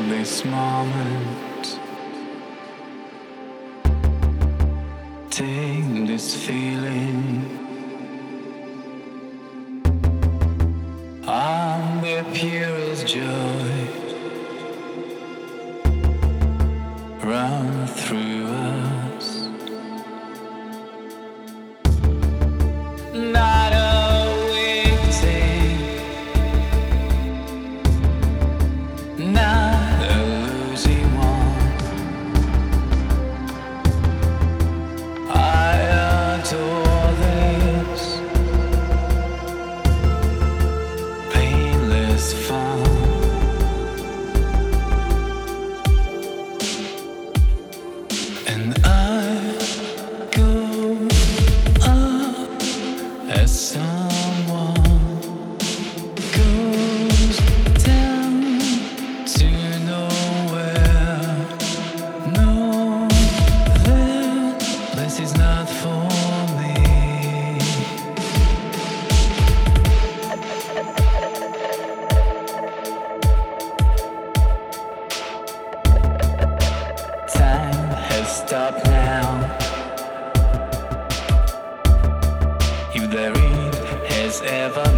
this moment. Take this feeling. I'm the purest joy. Run through us. Not a waiting, not a losing one. I adore this painless fun. And I go up as someone goes down to nowhere. No, that place is not for me. Time has stopped now. If there is has ever